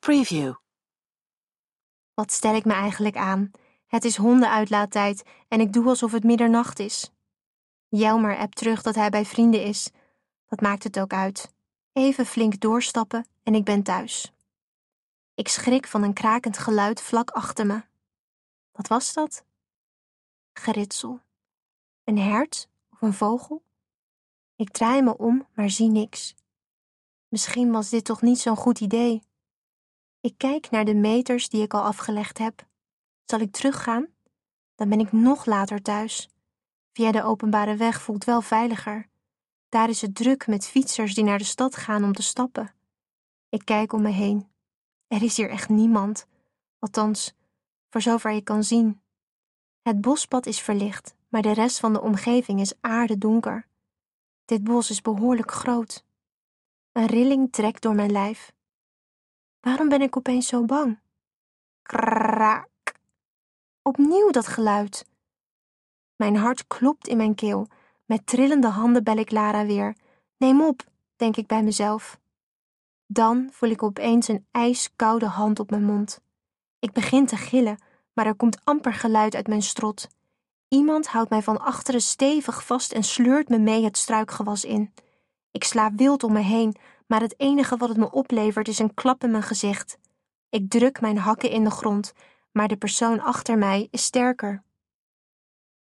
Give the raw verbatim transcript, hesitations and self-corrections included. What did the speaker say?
Preview. Wat stel ik me eigenlijk aan? Het is hondenuitlaattijd en ik doe alsof het middernacht is. Jelmer appt terug dat hij bij vrienden is. Dat maakt het ook uit. Even flink doorstappen en ik ben thuis. Ik schrik van een krakend geluid vlak achter me. Wat was dat? Geritsel. Een hert of een vogel? Ik draai me om, maar zie niks. Misschien was dit toch niet zo'n goed idee. Ik kijk naar de meters die ik al afgelegd heb. Zal ik teruggaan? Dan ben ik nog later thuis. Via de openbare weg voelt wel veiliger. Daar is het druk met fietsers die naar de stad gaan om te stappen. Ik kijk om me heen. Er is hier echt niemand. Althans, voor zover ik kan zien. Het bospad is verlicht, maar de rest van de omgeving is aardedonker. Dit bos is behoorlijk groot. Een rilling trekt door mijn lijf. Waarom ben ik opeens zo bang? Kraak. Opnieuw dat geluid. Mijn hart klopt in mijn keel. Met trillende handen bel ik Lara weer. Neem op, denk ik bij mezelf. Dan voel ik opeens een ijskoude hand op mijn mond. Ik begin te gillen, maar er komt amper geluid uit mijn strot. Iemand houdt mij van achteren stevig vast en sleurt me mee het struikgewas in. Ik sla wild om me heen, maar het enige wat het me oplevert is een klap in mijn gezicht. Ik druk mijn hakken in de grond, maar de persoon achter mij is sterker.